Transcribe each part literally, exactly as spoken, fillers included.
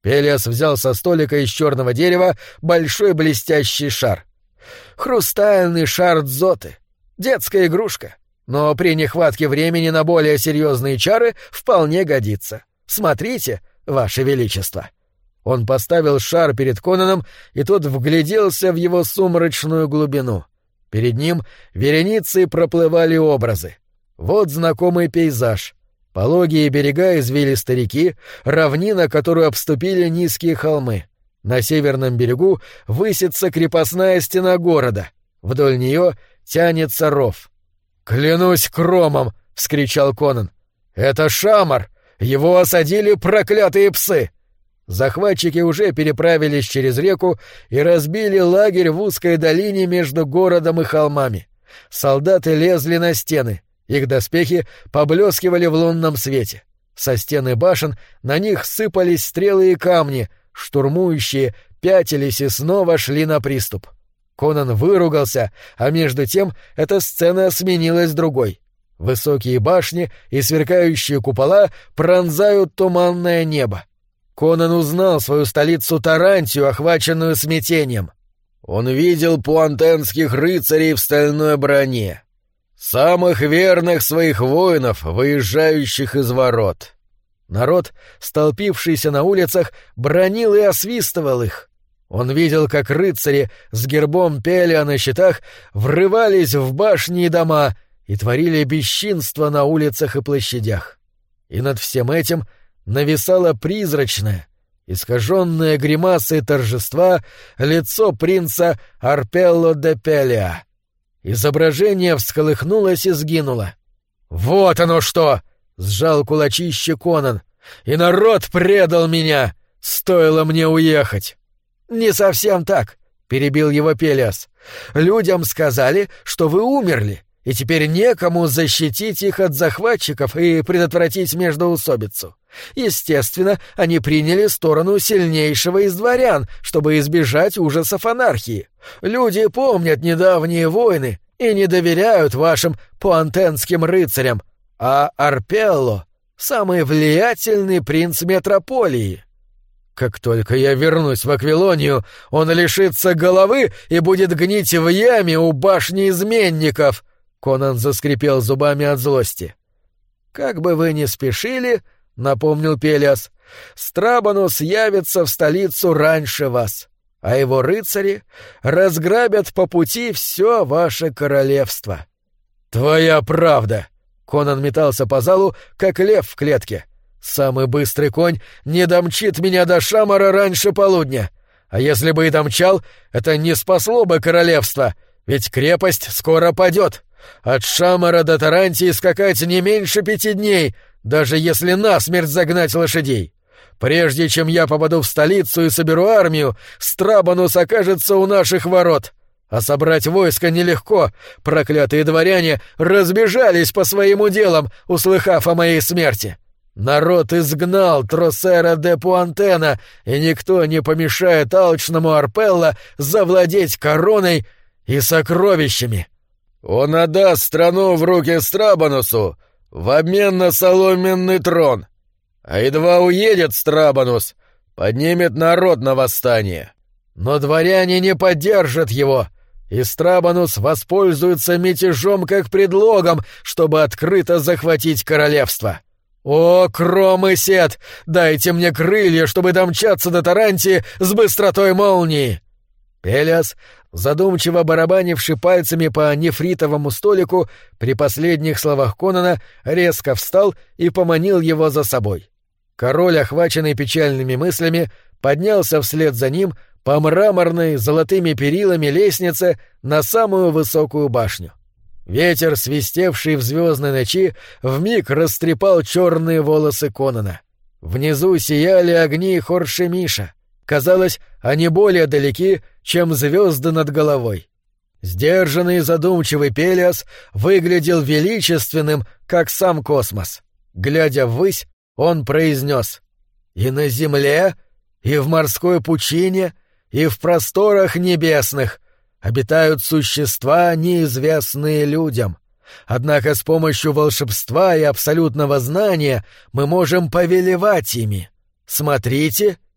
Пелиас взял со столика из черного дерева большой блестящий шар. «Хрустальный шар Дзоты. Детская игрушка. Но при нехватке времени на более серьезные чары вполне годится. Смотрите, Ваше Величество». Он поставил шар перед Конаном, и тот вгляделся в его сумрачную глубину. Перед ним вереницей проплывали образы. Вот знакомый пейзаж. Пологие берега извилистой реки, равнина, которую обступили низкие холмы. На северном берегу высится крепостная стена города. Вдоль нее тянется ров. «Клянусь Кромом!» — вскричал Конан. «Это Шамар! Его осадили проклятые псы!» Захватчики уже переправились через реку и разбили лагерь в узкой долине между городом и холмами. Солдаты лезли на стены, их доспехи поблескивали в лунном свете. Со стены башен на них сыпались стрелы и камни, штурмующие пятились и снова шли на приступ. Конан выругался, а между тем эта сцена сменилась другой. Высокие башни и сверкающие купола пронзают туманное небо. Конан узнал свою столицу Тарантию, охваченную смятением. Он видел пуантенских рыцарей в стальной броне, самых верных своих воинов, выезжающих из ворот. Народ, столпившийся на улицах, бранил и освистывал их. Он видел, как рыцари с гербом Пелиа на щитах врывались в башни и дома и творили бесчинство на улицах и площадях. И над всем этим нависало призрачное, искаженное гримасой торжества лицо принца Арпелло де Пелиа. Изображение всколыхнулось и сгинуло. «Вот оно что!» — сжал кулачище Конан. «И народ предал меня! Стоило мне уехать!» «Не совсем так», — перебил его Пелиас. «Людям сказали, что вы умерли, и теперь некому защитить их от захватчиков и предотвратить междоусобицу. Естественно, они приняли сторону сильнейшего из дворян, чтобы избежать ужасов анархии. Люди помнят недавние войны и не доверяют вашим пуантенским рыцарям, а Арпелло — самый влиятельный принц метрополии. Как только я вернусь в Аквилонию, он лишится головы и будет гнить в яме у башни изменников!» Конан заскрипел зубами от злости. «Как бы вы ни спешили, — напомнил Пелиас, — Страбонус явится в столицу раньше вас, а его рыцари разграбят по пути все ваше королевство». «Твоя правда!» — Конан метался по залу, как лев в клетке. «Самый быстрый конь не домчит меня до Шамара раньше полудня. А если бы и домчал, это не спасло бы королевство, ведь крепость скоро падет. От Шамара до Тарантии скакать не меньше пяти дней, даже если насмерть загнать лошадей. Прежде чем я попаду в столицу и соберу армию, Страбонус окажется у наших ворот. А собрать войско нелегко, проклятые дворяне разбежались по своим уделам, услыхав о моей смерти. Народ изгнал Тросера де Пуантена, и никто не помешает алчному Арпелло завладеть короной и сокровищами. Он отдаст страну в руки Страбонусу в обмен на соломенный трон, а едва уедет Страбонус, поднимет народ на восстание. Но дворяне не поддержат его, и Страбонус воспользуется мятежом как предлогом, чтобы открыто захватить королевство. О, Кром и Сет, дайте мне крылья, чтобы домчаться до Тарантии с быстротой молнии!» Пелиас, задумчиво барабанивший пальцами по нефритовому столику, при последних словах Конана резко встал и поманил его за собой. Король, охваченный печальными мыслями, поднялся вслед за ним по мраморной золотыми перилами лестнице на самую высокую башню. Ветер, свистевший в звездной ночи, вмиг растрепал черные волосы Конана. Внизу сияли огни Хоршемиша. Казалось, они более далеки, чем звезды над головой. Сдержанный и задумчивый Пелиас выглядел величественным, как сам космос. Глядя ввысь, он произнес: «И на земле, и в морской пучине, и в просторах небесных обитают существа, неизвестные людям. Однако с помощью волшебства и абсолютного знания мы можем повелевать ими. Смотрите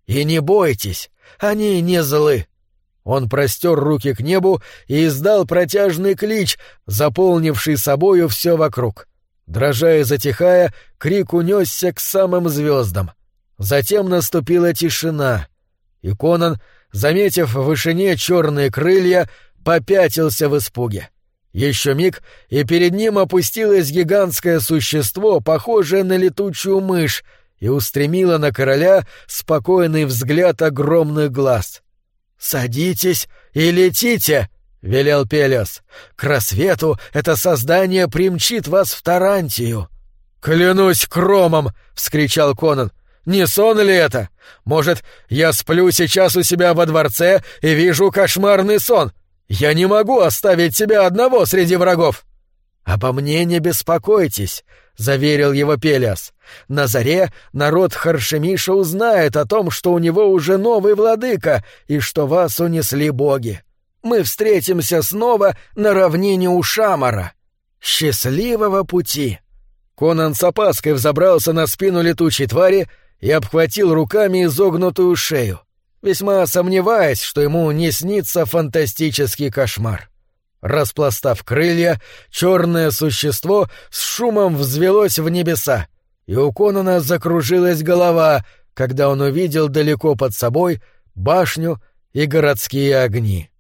И не бойтесь, они не злы». Он простер руки к небу и издал протяжный клич, заполнивший собою все вокруг. Дрожа и затихая, крик унесся к самым звездам. Затем наступила тишина, и Конан, заметив в вышине черные крылья, попятился в испуге. Еще миг, и перед ним опустилось гигантское существо, похожее на летучую мышь, и устремило на короля спокойный взгляд огромных глаз. «Садитесь и летите!» — велел Пелиос. «К рассвету это создание примчит вас в Тарантию». «Клянусь Кромом!» — вскричал Конан. «Не сон ли это? Может, я сплю сейчас у себя во дворце и вижу кошмарный сон? Я не могу оставить тебя одного среди врагов!» «Обо мне не беспокойтесь», — заверил его Пелиос. «На заре народ Харшемиша узнает о том, что у него уже новый владыка и что вас унесли боги. Мы встретимся снова на равнине у Шамара. Счастливого пути!» Конан с опаской взобрался на спину летучей твари и обхватил руками изогнутую шею, весьма сомневаясь, что ему не снится фантастический кошмар. Распластав крылья, черное существо с шумом взвелось в небеса, и у Конана закружилась голова, когда он увидел далеко под собой башню и городские огни.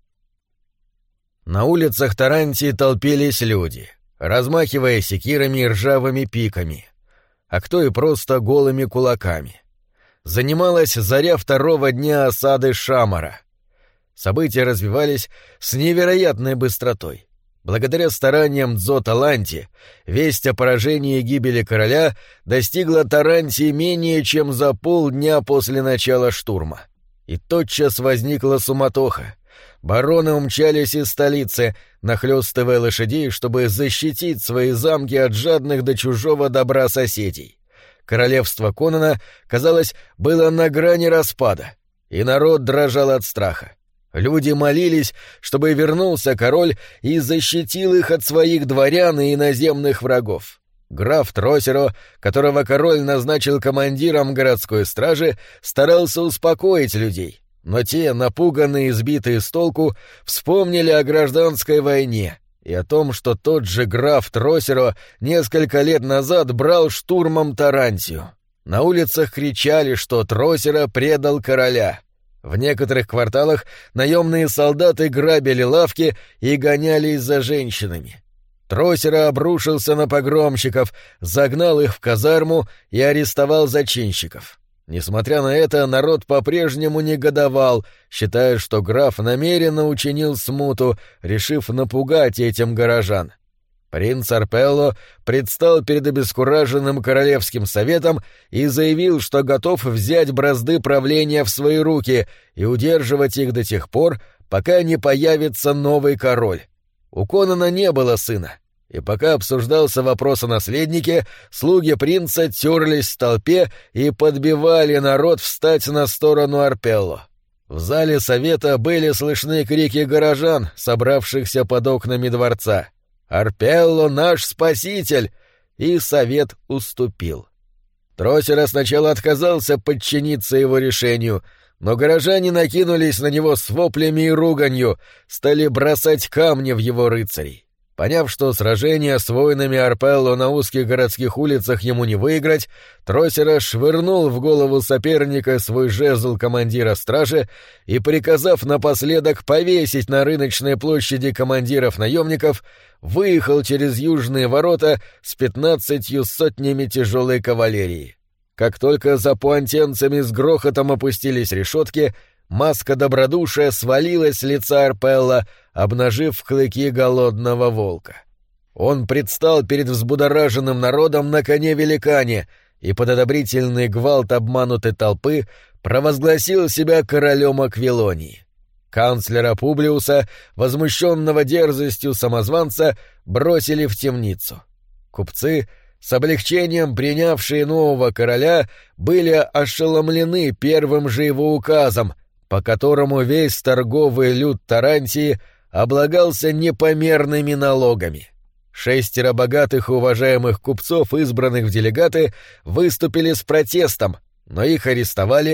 На улицах Тарантии толпились люди, размахивая секирами и ржавыми пиками, а кто и просто голыми кулаками. Занималась заря второго дня осады Шамара. События развивались с невероятной быстротой. Благодаря стараниям Дзо-Таланти весть о поражении и гибели короля достигла Тарантии менее чем за полдня после начала штурма. И тотчас возникла суматоха. Бароны умчались из столицы, нахлёстывая лошадей, чтобы защитить свои замки от жадных до чужого добра соседей. Королевство Конана, казалось, было на грани распада, и народ дрожал от страха. Люди молились, чтобы вернулся король и защитил их от своих дворян и иноземных врагов. Граф Тросеро, которого король назначил командиром городской стражи, старался успокоить людей, но те, напуганные и сбитые с толку, вспомнили о гражданской войне и о том, что тот же граф Тросеро несколько лет назад брал штурмом Тарантию. На улицах кричали, что Тросеро предал короля. В некоторых кварталах наемные солдаты грабили лавки и гонялись за женщинами. Тросеро обрушился на погромщиков, загнал их в казарму и арестовал зачинщиков. Несмотря на это, народ по-прежнему негодовал, считая, что граф намеренно учинил смуту, решив напугать этим горожан. Принц Арпелло предстал перед обескураженным королевским советом и заявил, что готов взять бразды правления в свои руки и удерживать их до тех пор, пока не появится новый король. У Конана не было сына, и пока обсуждался вопрос о наследнике, слуги принца терлись в толпе и подбивали народ встать на сторону Арпелло. В зале совета были слышны крики горожан, собравшихся под окнами дворца. «Арпелло наш спаситель!» И совет уступил. Тросеро сначала отказался подчиниться его решению, но горожане накинулись на него с воплями и руганью, стали бросать камни в его рыцарей. Поняв, что сражение с воинами Арпелло на узких городских улицах ему не выиграть, Тросеро швырнул в голову соперника свой жезл командира стражи и, приказав напоследок повесить на рыночной площади командиров наемников, выехал через южные ворота с пятнадцатью сотнями тяжелой кавалерии. Как только за пуантенцами с грохотом опустились решетки, маска добродушия свалилась с лица Арпелло, обнажив клыки голодного волка. Он предстал перед взбудораженным народом на коне-великане и под одобрительный гвалт обманутой толпы провозгласил себя королем Аквилонии. Канцлера Публиуса, возмущенного дерзостью самозванца, бросили в темницу. Купцы, с облегчением принявшие нового короля, были ошеломлены первым же его указом, по которому весь торговый люд Тарантии облагался непомерными налогами. Шестеро богатых и уважаемых купцов, избранных в делегаты, выступили с протестом, но их арестовали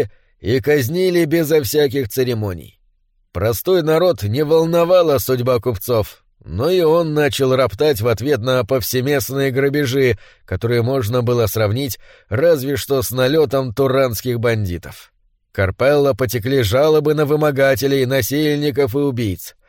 и казнили безо всяких церемоний. Простой народ не волновала судьба купцов, но и он начал роптать в ответ на повсеместные грабежи, которые можно было сравнить разве что с налетом туранских бандитов. Карпелло потекли жалобы на вымогателей, насильников и убийц.